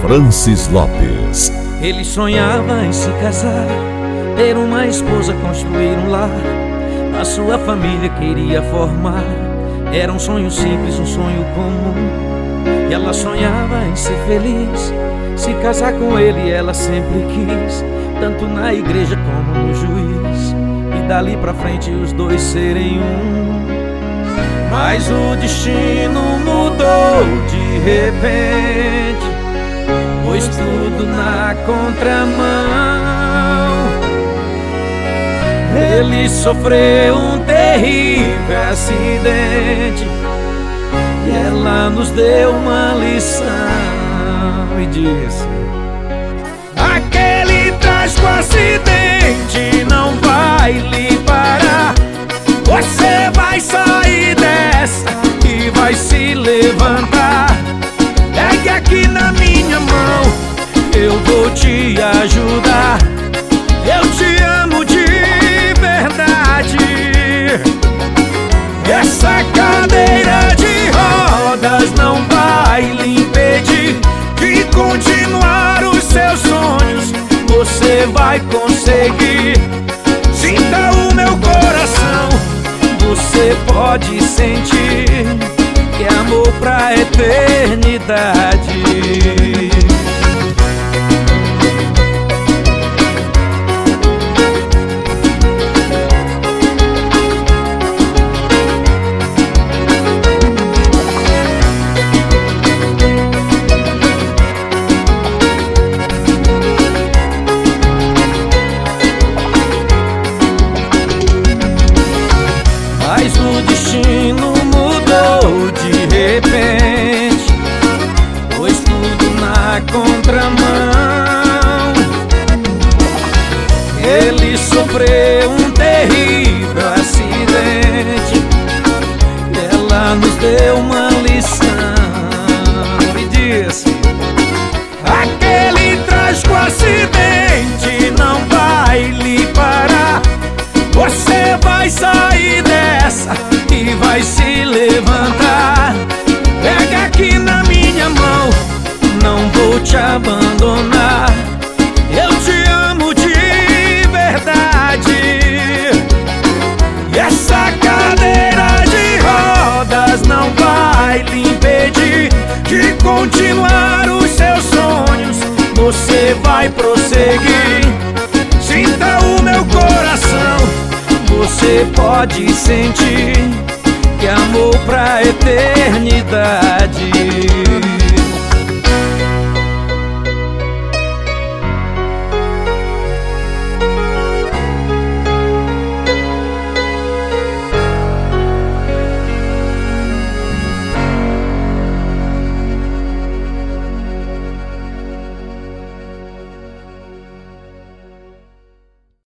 Francis Lopes. Ele sonhava em se casar, ter uma esposa, construir um lar. A sua família queria formar. Era um sonho simples, um sonho comum. E ela sonhava em ser feliz, se casar com ele ela sempre quis, tanto na igreja como no juiz, e dali pra frente os dois serem um. Mas o destino mudou de repente, pois tudo na contramão. Ele sofreu um terrível acidente e ela nos deu uma lição e disse: aquele trágico acidente não vai lhe parar. Você vai sair dessa e vai se levantar. Pegue aqui na minha mão, eu vou te ajudar. Eu te amo de verdade. Essa cadeira de rodas não vai lhe impedir de continuar os seus sonhos. Você vai conseguir. Sinta o meu coração, você pode sentir que é amor pra eternidade. Mas o destino mudou de repente, pois tudo na contramão. Ele sofreu um terrível acidente e ela nos deu uma lição e disse: aquele trágico acidente não vai lhe parar. Você vai sair dessa e vai se levantar. Pega aqui na minha mão, não vou te abandonar. Eu te amo de verdade. E essa cadeira de rodas não vai lhe impedir de continuar os seus sonhos. Você vai prosseguir. Sinta o meu coração, você pode sentir que é amor pra eternidade.